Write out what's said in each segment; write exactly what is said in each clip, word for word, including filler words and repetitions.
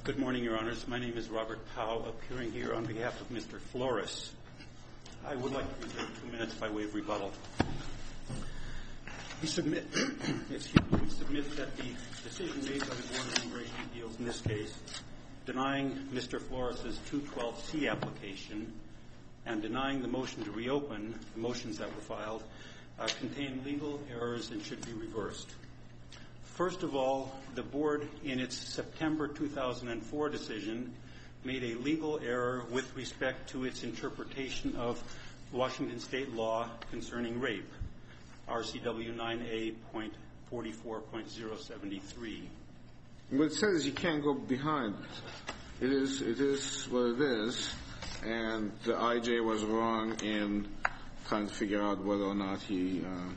Good morning, Your Honors. My name is Robert Powell, appearing here on behalf of Mister Flores. I would like to reserve two minutes by way of rebuttal. We submit, excuse me, we submit that the decision made by the Board of Immigration Appeals in this case, denying Mister Flores' two twelve C application and denying the motion to reopen, the motions that were filed, uh, contain legal errors and should be reversed. First of all, the Board, in its September two thousand four decision, made a legal error with respect to its interpretation of Washington State law concerning rape, R C W nine A point forty-four point zero seven three. Well, it says you can't go behind. It is, it is what it is, and the I J was wrong in trying to figure out whether or not he uh,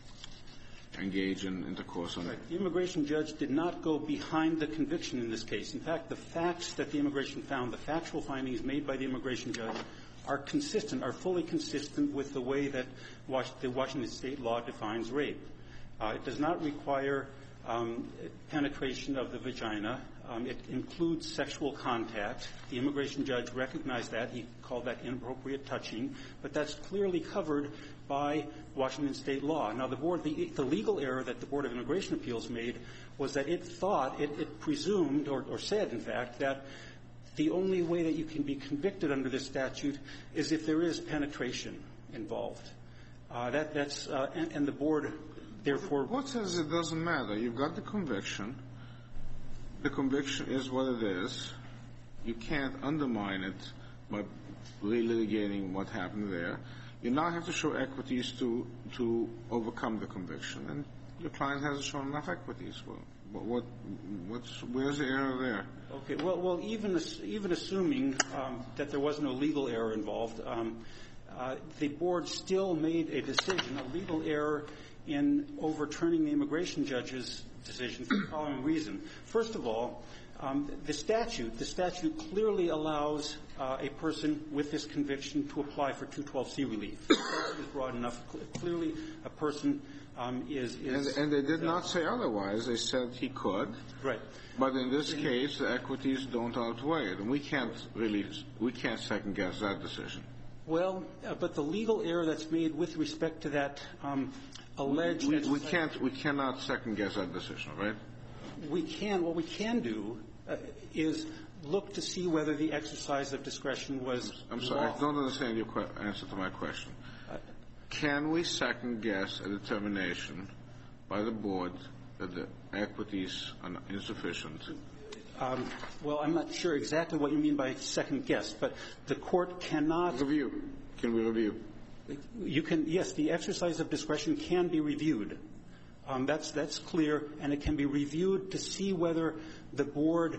engage in intercourse on it. Right. The immigration judge did not go behind the conviction in this case. In fact, the facts that the immigration found, the factual findings made by the immigration judge, are consistent, are fully consistent with the way that Was- the Washington State law defines rape. Uh, it does not require um, penetration of the vagina. Um, it includes sexual contact. The immigration judge recognized that. He called that inappropriate touching. But that's clearly covered by Washington State law. Now, the board, the, the legal error that the Board of Immigration Appeals made was that it thought, it, it presumed, or, or said, in fact, that the only way that you can be convicted under this statute is if there is penetration involved. Uh, that, that's, uh, and, and the board, therefore... What says it doesn't matter? You've got the conviction. The conviction is what it is. You can't undermine it by relitigating what happened there. You now have to show equities to to overcome the conviction, and your client hasn't shown enough equities. Well, what, what what's where's the error there? Okay. Well, well, even even assuming um, that there was no legal error involved, um, uh, the board still made a decision, a legal error, in overturning the immigration judge's decision for the following reason. First of all, um, the statute, the statute clearly allows uh, a person with this conviction to apply for two twelve C relief. The statute is broad enough. Clearly, a person um, is, is... And, and they did uh, not say otherwise. They said he could. Right. But in this case, the equities don't outweigh it, and we can't really, we can't second-guess that decision. Well, uh, but the legal error that's made with respect to that um, alleged... We, we can't, we cannot second-guess that decision, right? We can. What we can do uh, is look to see whether the exercise of discretion was I'm sorry, lawful. I don't understand your que- answer to my question. Uh, can we second-guess a determination by the board that the equities are insufficient? Um, well, I'm not sure exactly what you mean by second guess, but the court cannot review. Can we review? You can, yes, the exercise of discretion can be reviewed. Um, that's that's clear, and it can be reviewed to see whether the board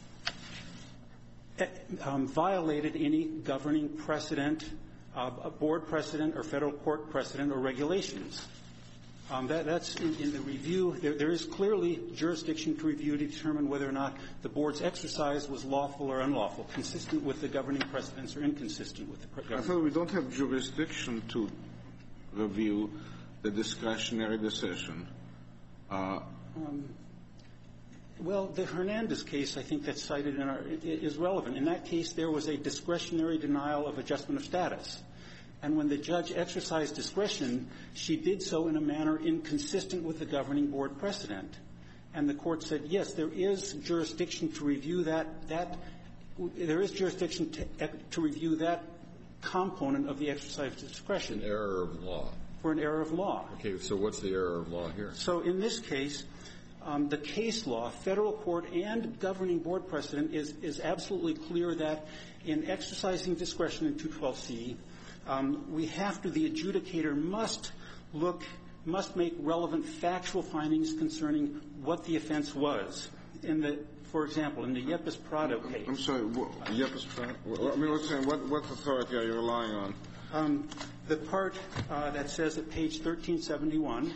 um, violated any governing precedent, uh, a board precedent or federal court precedent or regulations. Um, that, that's in, in the review. There, there is clearly jurisdiction to review to determine whether or not the board's exercise was lawful or unlawful, consistent with the governing precedents or inconsistent with the governing. I thought we don't have jurisdiction to review the discretionary decision. Uh, um, well, the Hernandez case, I think that's cited in our, is relevant. In that case, there was a discretionary denial of adjustment of status. And when the judge exercised discretion, she did so in a manner inconsistent with the governing board precedent. And the court said, yes, there is jurisdiction to review that, that there is jurisdiction to, to review that component of the exercise of discretion. An error of law. For an error of law. Okay, so what's the error of law here? So in this case, um, the case law, federal court and governing board precedent is, is absolutely clear that in exercising discretion in two twelve C, Um, we have to, the adjudicator must look, must make relevant factual findings concerning what the offense was. In the, for example, in the Yepes Prado case. I'm sorry, what, Yepes Prado? I mean, what's saying, what, what authority are you relying on? Um, the part uh, that says at page thirteen seventy-one.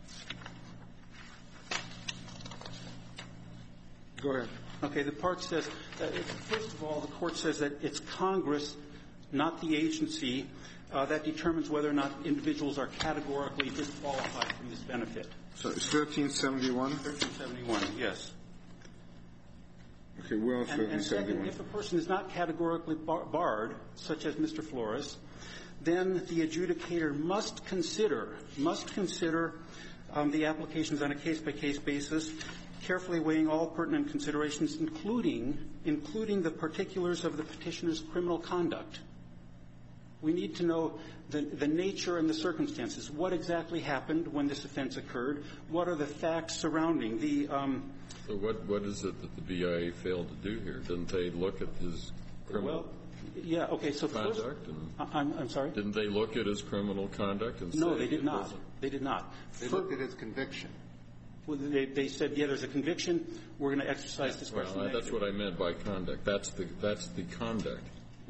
Go ahead. Okay, the part says, that it, first of all, the court says that it's Congress, not the agency, uh, that determines whether or not individuals are categorically disqualified from this benefit. So it's thirteen seventy-one? thirteen seventy-one, yes. Okay, we're on And, and second, thirty-seven. if a person is not categorically bar- barred, such as Mister Flores, then the adjudicator must consider, must consider um, the applications on a case-by-case basis, carefully weighing all pertinent considerations, including, including the particulars of the petitioner's criminal conduct. We need to know the, the nature and the circumstances. What exactly happened when this offense occurred? What are the facts surrounding the um, So what, what is it that the B I A failed to do here? Didn't they look at his criminal well, yeah, okay, so first, conduct? And I- I'm, I'm sorry? didn't they look at his criminal conduct and No, say they did it not. wasn't? They did not. They Fir- looked at his conviction. Well, they, they said, yeah, there's a conviction. We're going to exercise discretion. Well, that's what I meant by conduct. That's the, that's the conduct.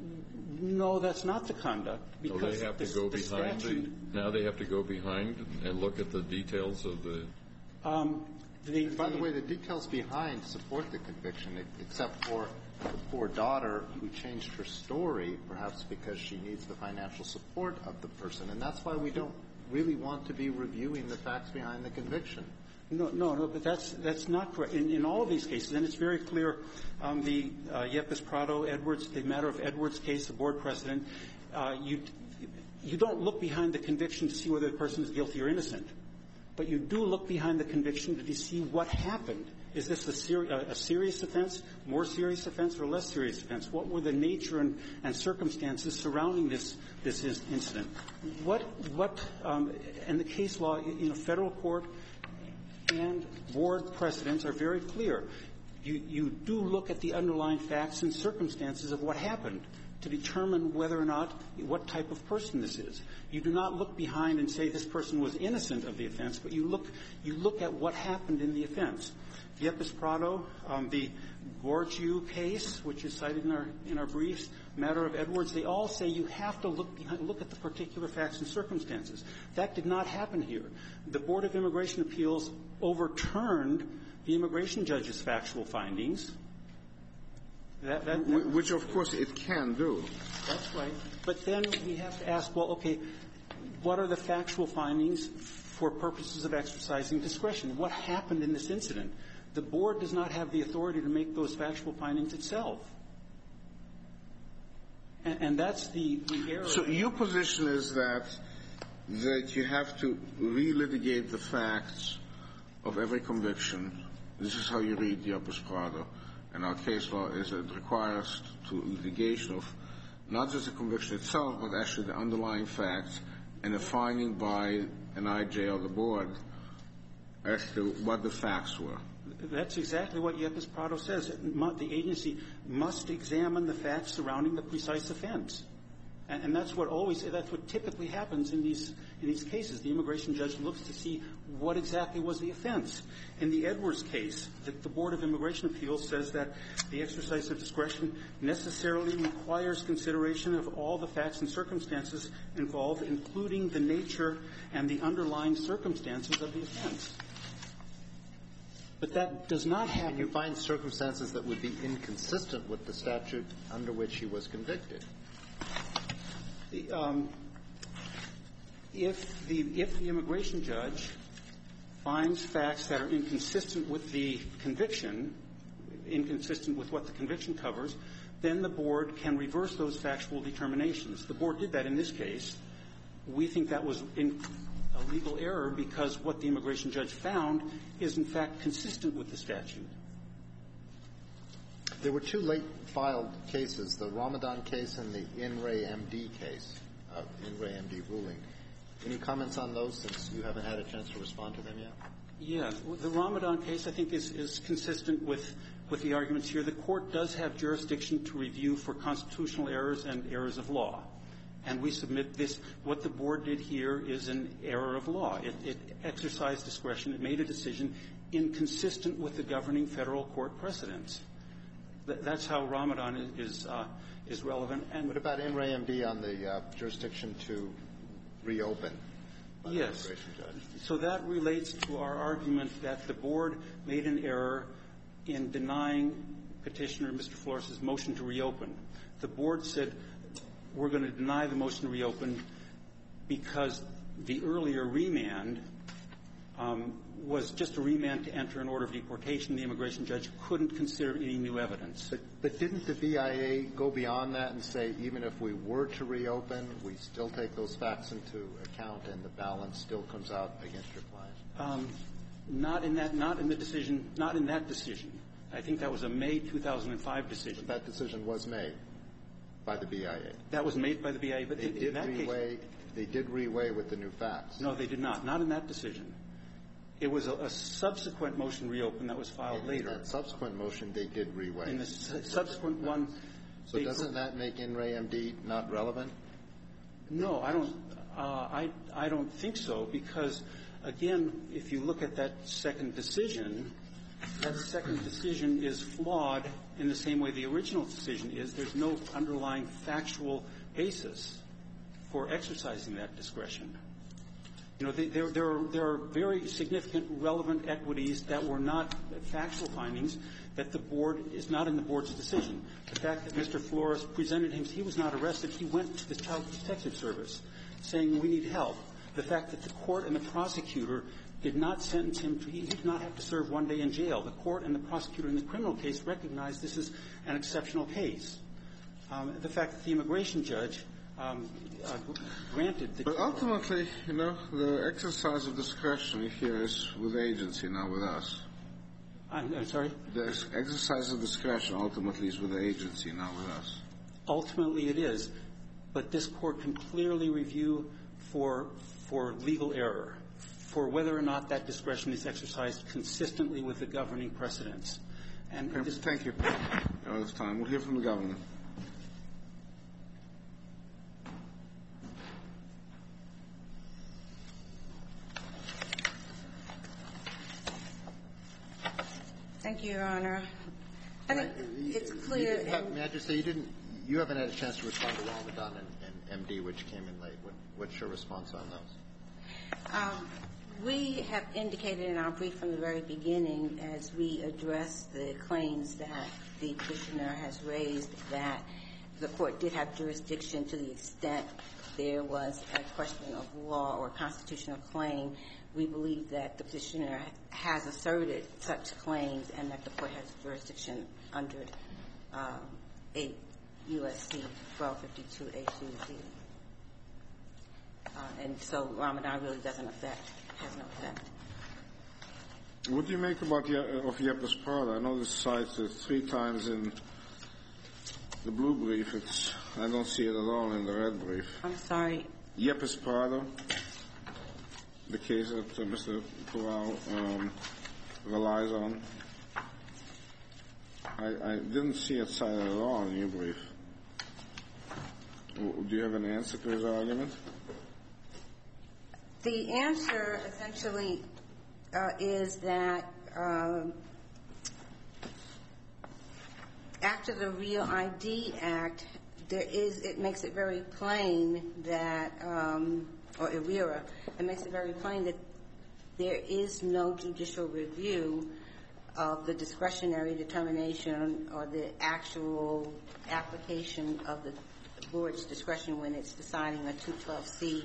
No, that's not the conduct. So Because they have the, to go the behind statute, the, now they have to go behind and look at the details of the, um, they, And by the they- way, the details behind support the conviction, e- except for the poor daughter who changed her story, perhaps because she needs the financial support of the person. And that's why we don't really want to be reviewing the facts behind the conviction. No, no, no, but that's that's not correct. In, in all of these cases, and it's very clear, um, the uh, Yepes Prado Edwards, the matter of Edwards case, the board precedent, uh, you you don't look behind the conviction to see whether the person is guilty or innocent, but you do look behind the conviction to see what happened. Is this a, seri- a, a serious offense, more serious offense, or less serious offense? What were the nature and, and circumstances surrounding this this incident? What what um, and the case law, you know, federal court and board precedents are very clear. You, you do look at the underlying facts and circumstances of what happened to determine whether or not, what type of person this is. You do not look behind and say this person was innocent of the offense, but you look, you look at what happened in the offense. Yepes Prado, um, the Gorgiou case, which is cited in our, in our briefs, matter of Edwards, they all say you have to look behind, look at the particular facts and circumstances. That did not happen here. The Board of Immigration Appeals overturned the immigration judge's factual findings. That, that, that, Which, of course, it can do. that's right. But then we have to ask, well, okay, what are the factual findings for purposes of exercising discretion? What happened in this incident? The board does not have the authority to make those factual findings itself. And, and that's the, the error. So your position is that that you have to relitigate the facts of every conviction. This is how you read the Yepes Prado. And our case law is that it requires to litigation of not just the conviction itself, but actually the underlying facts and a finding by an I J or the board as to what the facts were. That's exactly what Yepes Prado says. It mu- the agency must examine the facts surrounding the precise offense. And, and that's what always, that's what typically happens in these, in these cases. The immigration judge looks to see what exactly was the offense. In the Edwards case, the, the Board of Immigration Appeals says that the exercise of discretion necessarily requires consideration of all the facts and circumstances involved, including the nature and the underlying circumstances of the offense. But that does not happen. Can you find circumstances that would be inconsistent with the statute under which he was convicted? The, um, if the if the immigration judge finds facts that are inconsistent with the conviction, inconsistent with what the conviction covers, then the board can reverse those factual determinations. The board did that in this case. We think that was in a legal error because what the immigration judge found is, in fact, consistent with the statute. There were two late-filed cases, the Ramadan case and the In Re M D case, uh, In Re M D ruling. Any comments on those since you haven't had a chance to respond to them yet? Yeah. The Ramadan case, I think, is, is consistent with, with the arguments here. The court does have jurisdiction to review for constitutional errors and errors of law. And we submit this. What the board did here is an error of law. It, it exercised discretion. It made a decision inconsistent with the governing federal court precedents. Th- that's how Ramadan is, uh, is relevant. And What about In Re M D on the uh, jurisdiction to reopen by the yes. immigration judge? So that relates to our argument that the board made an error in denying Petitioner Mister Flores' motion to reopen. The board said, we're going to deny the motion to reopen because the earlier remand um, was just a remand to enter an order of deportation. The immigration judge couldn't consider any new evidence. But, but didn't the B I A go beyond that and say even if we were to reopen, we still take those facts into account and the balance still comes out against your client? Um, not in that, not in the decision, not in that decision. I think that was a May two thousand five decision. But that decision was made by the B I A. That was made by the B I A, but they in, did in that reweigh, case, they did reweigh with the new facts. No, they did not. Not in that decision. It was a, a subsequent motion reopen that was filed in later. In that subsequent motion, they did reweigh. In the su- subsequent one. So doesn't that make In re M D not relevant? No, I don't. Uh, I I don't think so because, again, if you look at that second decision, that second decision is flawed in the same way the original decision is. There's no underlying factual basis for exercising that discretion. You know, there, there, are, there are very significant relevant equities that were not factual findings that the board is not in the board's decision. The fact that Mister Flores presented him, he was not arrested. He went to the Child Protective Service saying we need help. The fact that the court and the prosecutor did not sentence him to, he did not have to serve one day in jail. The court and the prosecutor in the criminal case recognized this is an exceptional case. Um, the fact that the immigration judge um, uh, granted the... But ultimately, you know, the exercise of discretion here is with the agency, not with us. I'm, I'm sorry? The exercise of discretion ultimately is with the agency, not with us. Ultimately it is. But this court can clearly review for, for legal error, for whether or not that discretion is exercised consistently with the governing precedents. And okay, this thank you. Out of time. We'll hear from the governor. Thank you, Your Honor. I think it's clear. Have, may I just say you didn't, you haven't had a chance to respond to Ramadan and, and M D, which came in late. What, what's your response on those? Um, we have indicated in our brief from the very beginning, as we address the claims that the petitioner has raised, that the court did have jurisdiction to the extent there was a question of law or constitutional claim. We believe that the petitioner has asserted such claims and that the court has jurisdiction under um, eight U S C twelve fifty-two A two Z. Uh, and so Ramadan really doesn't affect, has no effect. What do you make about the, of Yepes Prado? I know this cites it three times in the blue brief. It's, I don't see it at all in the red brief. I'm sorry. Yepes Prado, the case that uh, Mister Corral um, relies on. I, I didn't see it cited at all in your brief. Do you have an answer to his argument? The answer essentially uh, is that um, after the Real I D Act, there is, it makes it very plain that, um, or E R I R A, it makes it very plain that there is no judicial review of the discretionary determination or the actual application of the board's discretion when it's deciding a two twelve C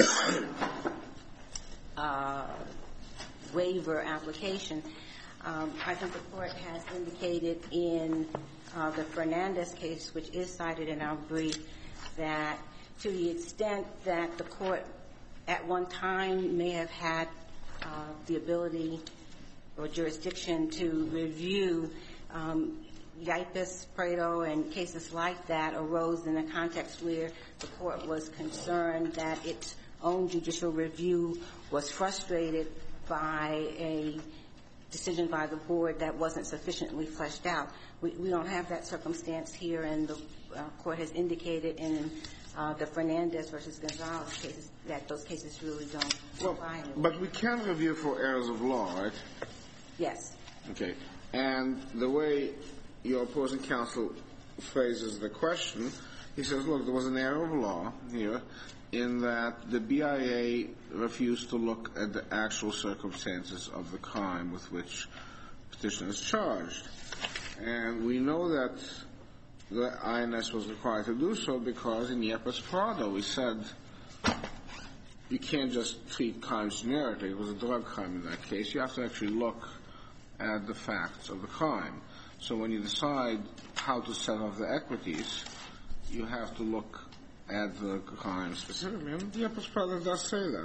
uh, waiver application. Um, I think the court has indicated in uh, the Fernandez case, which is cited in our brief, that to the extent that the court at one time may have had uh, the ability or jurisdiction to review um, Yepes, Prado, and cases like that arose in a context where the court was concerned that its own judicial review was frustrated by a decision by the board that wasn't sufficiently fleshed out. We, we don't have that circumstance here, and the uh, court has indicated in uh, the Fernandez versus Gonzalez cases that those cases really don't well, apply. But we can review for errors of law, right? Yes. Okay. And the way your opposing counsel phrases the question, he says, look, there was an error of law here in that the B I A refused to look at the actual circumstances of the crime with which the petitioner is charged. And we know that the I N S was required to do so because in Yepes Prado we said you can't just treat crimes generically. It was a drug crime in that case. You have to actually look at the facts of the crime. So when you decide how to set off the equities, you have to look at the crime specifically. And Yepes-Pellet does say that.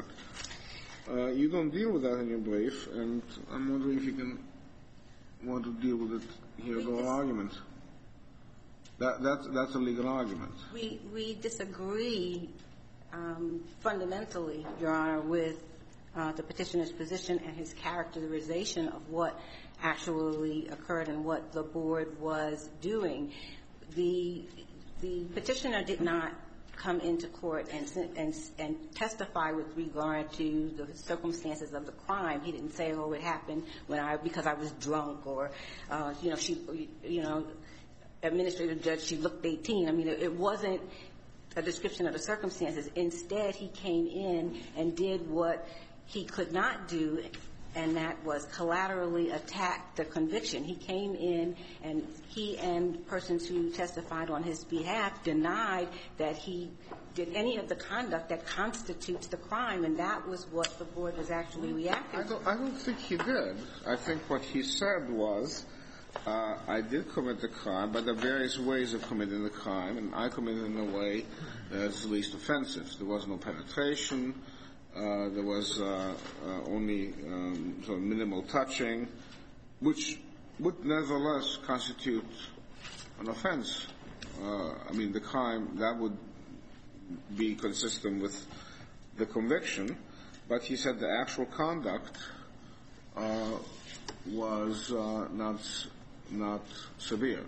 Uh, you don't deal with that in your brief, and I'm wondering if you can want to deal with it here in oral argument. That, that's, that's a legal argument. We, we disagree um, fundamentally, Your Honor, with uh, the petitioner's position and his characterization of what actually occurred and what the board was doing. The, the petitioner did not come into court and, and, and testify with regard to the circumstances of the crime. He didn't say, oh, it happened when I, because I was drunk, or, uh, you know, she, you know, administrative judge, she looked eighteen. I mean, it, it wasn't a description of the circumstances. Instead, he came in and did what he could not do, and that was collaterally attack the conviction. He came in, and he and persons who testified on his behalf denied that he did any of the conduct that constitutes the crime, and that was what the board was actually reacting I to. don't, I don't think he did. I think what he said was, uh, I did commit the crime, but there are various ways of committing the crime, and I committed it in a way that's least offensive. There was no penetration. Uh, there was uh, uh, only um, sort of minimal touching, which would nevertheless constitute an offense. Uh, I mean, the crime, that would be consistent with the conviction, but he said the actual conduct uh, was uh, not not severe.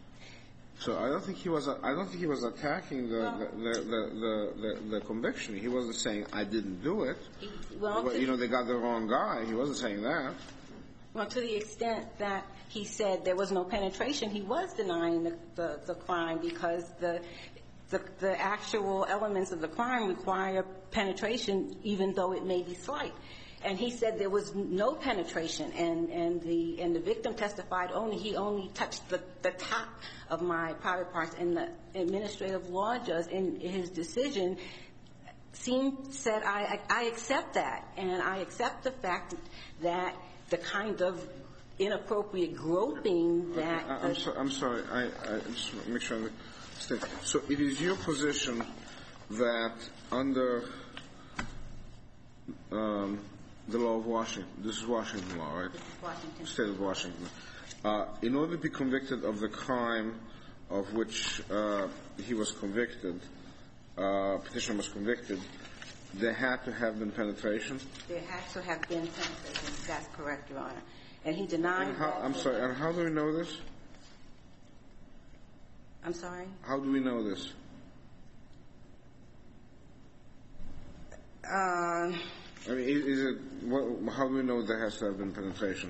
So I don't think he was. I don't think he was attacking the Well, the, the, the, the the conviction. He wasn't saying I didn't do it. Well, Well, to, you know, they got the wrong guy. He wasn't saying that. well, to the extent that he said there was no penetration, he was denying the, the, the crime because the, the the actual elements of the crime require penetration, even though it may be slight. And he said there was no penetration, and, and the and the victim testified only he only touched the, the top of my private parts. And the administrative law judge, in his decision, seemed said I I accept that, and I accept the fact that the kind of inappropriate groping that. Okay, I, I'm, so, I'm sorry. I, I just want to make sure I understand. So it is your position that under um, the law of Washington, this is Washington law, right? Washington. State of Washington. Uh, in order to be convicted of the crime of which uh, he was convicted, uh, petitioner was convicted, there had to have been penetration? There has to have been penetration. That's correct, Your Honor. And he denied And how, that. I'm sorry, and how do we know this? I'm sorry? How do we know this? Um, I mean, is, is it, what, how do we know there has to have been penetration?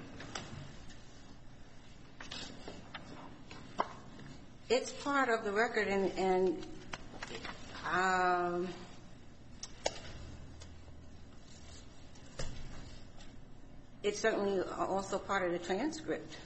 it's part of the record, and, and um, it's certainly also part of the transcript.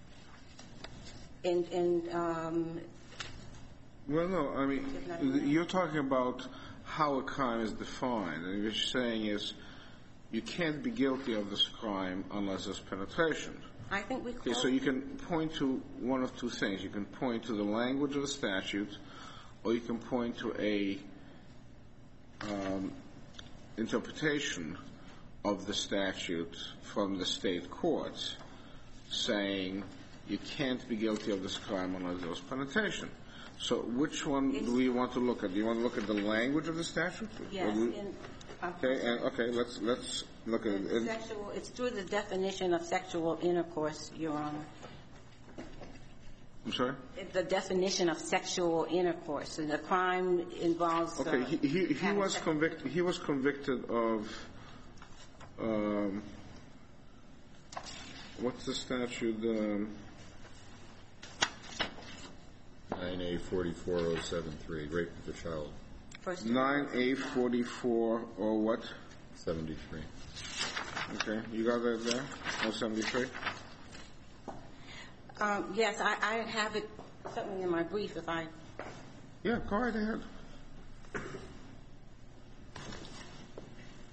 And, and um, Well, no, I mean, you're talking about how a crime is defined, and what you're saying is you can't be guilty of this crime unless there's penetration. I think we call Okay, so you can point to one of two things. You can point to the language of the statute, or you can point to a um, interpretation of the statute from the state courts saying you can't be guilty of this crime unless there's penetration. So which one do we want to look at? Do you want to look at the language of the statute? Yes. We, in, uh, okay, and, okay, let's let's look at it. sexual, it's through the definition of sexual intercourse, Your Honor. I'm sorry? The definition of sexual intercourse. And the crime involves... Okay, uh, he, he, he having was sex- convicted. He was convicted of. Um, what's the statute? Um, nine A forty-four oh seven three, rape of a child. First nine A forty-four or what? seventy-three. Okay, you got that there? Oh, seventy-three. Um, yes, I, I have it certainly in my brief if I... Yeah, go right ahead.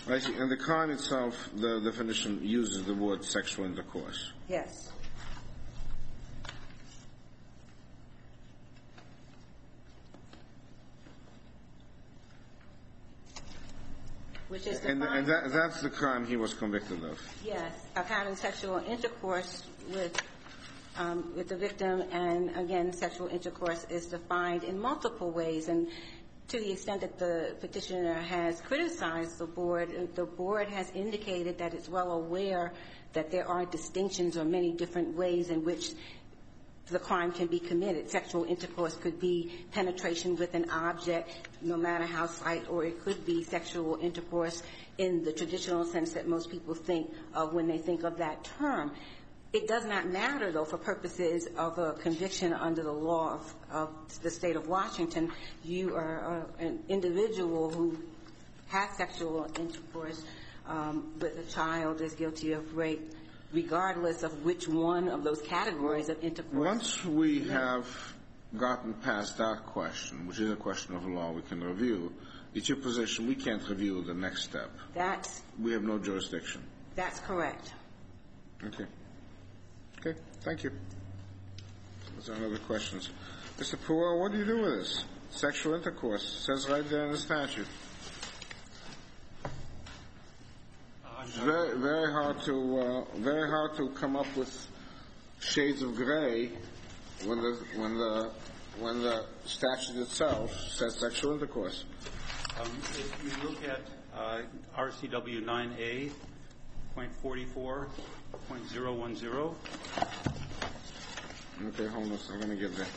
I see. And the crime itself, the definition uses the word sexual intercourse. Yes. Which is And, defined, and that, that's the crime he was convicted of. yes, of having sexual intercourse with um, with the victim. And again, sexual intercourse is defined in multiple ways. And to the extent that the petitioner has criticized the board, the board has indicated that it's well aware that there are distinctions or many different ways in which the crime can be committed. Sexual intercourse could be penetration with an object, no matter how slight, or it could be sexual intercourse in the traditional sense that most people think of when they think of that term. It does not matter, though, for purposes of a conviction under the law of, of the state of Washington. You are uh, an individual who has sexual intercourse um, with a child is guilty of rape, regardless of which one of those categories of intercourse. Once we have gotten past that question, which is a question of law we can review, it's your position we can't review the next step. That's, We have no jurisdiction. that's correct. Okay. Okay, thank you. Is there any other questions? Mister Perot, what do you do with this? Sexual intercourse. It says right there in the statute. It's very, very hard to, uh, very hard to come up with shades of gray when the, when the, when the statute itself says sexual intercourse. Um, if you look at uh, R C W nine A point forty-four point zero one zero. Okay, hold on. I'm going to get there.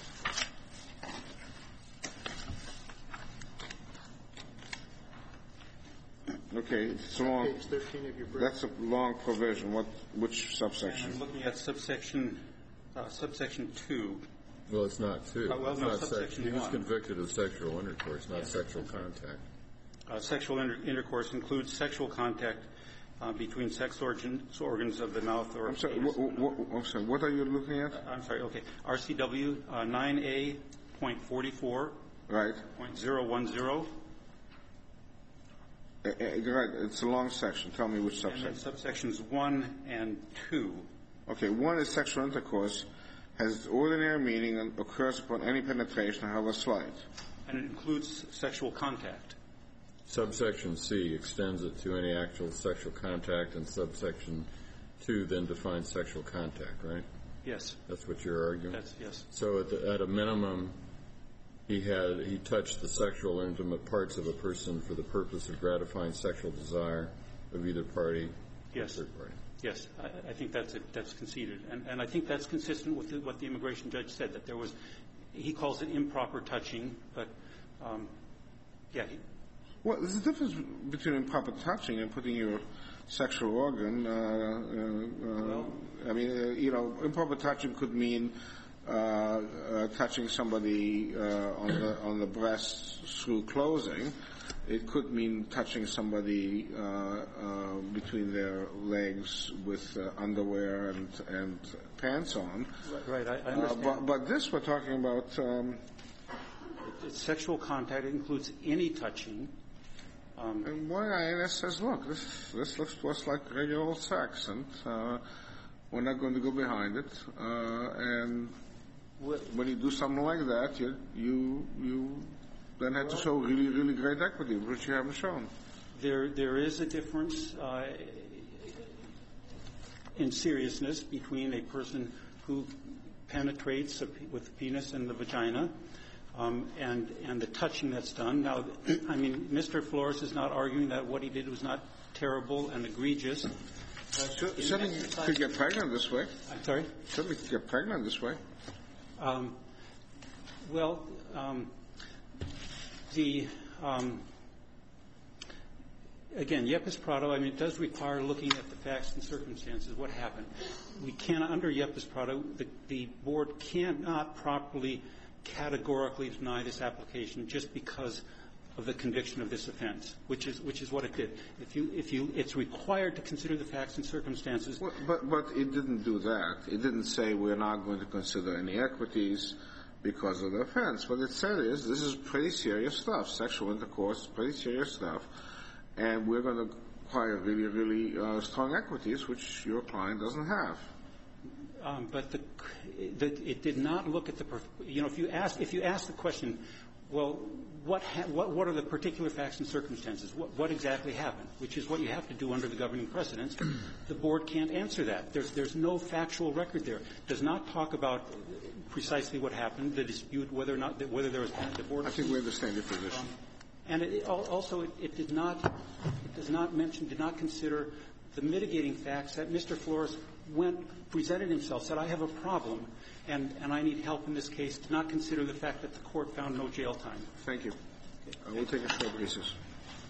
Okay, it's a long. Page thirteen of your brief. That's a long provision. What? Which And subsection? I'm looking at subsection uh, subsection two. Well, it's not two. Uh, well, It's no, not sex- subsection He was one. convicted of sexual intercourse, not Yes. sexual contact. Uh, sexual inter- intercourse includes sexual contact uh, between sex organs, organs of the mouth or. I'm sorry. penis. What, what, I'm sorry. What are you looking at? I'm sorry. Okay, R C W uh, nine A point forty-four Right. point zero one zero, Uh, uh, right. It's a long section. Tell me which and then subsection. subsections one and two. Okay. One is sexual intercourse, has its ordinary meaning and occurs upon any penetration, however slight. And it includes sexual contact. Subsection C extends it to any actual sexual contact, and subsection two then defines sexual contact, right? Yes, That's what you're arguing? that's yes. So at, the, at a minimum, he had he touched the sexual intimate parts of a person for the purpose of gratifying sexual desire of either party. Yes. Or third party. Yes, I, I think that's it, that's conceded, and, and I think that's consistent with the, what the immigration judge said, that there was, he calls it improper touching, but um, yeah. He, Well, there's a difference between improper touching and putting your sexual organ. Uh, uh, Well- uh, I mean, uh, you know, improper touching could mean uh, uh, touching somebody uh, on the on the breast through clothing. It could mean touching somebody uh, uh, between their legs with uh, underwear and and pants on. right, I, I Uh, understand. but but this we're talking about. Um, It's sexual contact. It includes any touching. Um, And why I N S says, look, this this looks to us like regular old sex, and uh, we're not going to go behind it. Uh, and when you do something like that, you you you then have to show really really great equity, which you haven't shown. there, there is a difference uh, in seriousness between a person who penetrates a, with the penis and the vagina. Um, and, and the touching that's done. Now, I mean, Mister Flores is not arguing that what he did was not terrible and egregious. But Certainly you could get pregnant this way. I'm sorry? Certainly could get pregnant this way. Um, well, um, the, um, again, Yepes Prado, I mean, it does require looking at the facts and circumstances, what happened. We cannot, under Yepes Prado, the, the board cannot properly categorically deny this application just because of the conviction of this offense, which is which is what it did. If you if you it's required to consider the facts and circumstances. Well, but but it didn't do that. It didn't say we're not going to consider any equities because of the offense. What it said is this is pretty serious stuff. Sexual intercourse is pretty serious stuff, and we're going to acquire really, really uh, strong equities, which your client doesn't have. Um, but the, the, it did not look at the, you know, if you ask, if you ask the question, well, what, ha- what, what are the particular facts and circumstances? What, what exactly happened? Which is what you have to do under the governing precedents. The board can't answer that. There's, there's no factual record there. It does not talk about precisely what happened, the dispute, whether or not, whether there was panic divorce. I think we understand your position. Um, and it, also, it, it did not, it does not mention, did not consider the mitigating facts that Mister Flores went, presented himself, said, I have a problem, and, and I need help in this case, did not consider the fact that the court found no jail time. Thank you. Uh, we'll take a short recess.